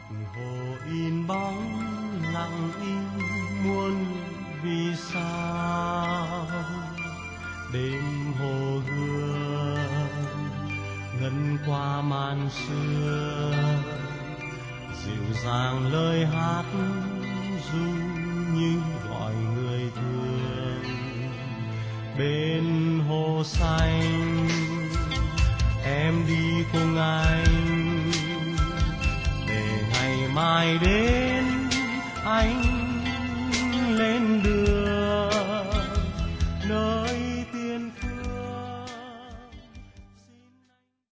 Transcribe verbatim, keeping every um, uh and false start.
hồ in bóng lặng im muôn vì sao. Đêm hồ gươm ngân qua màn sương, dịu dàng lời hát ru như gọi người thương. Bên hồ xanh em đi cùng anh, để ngày mai đến anh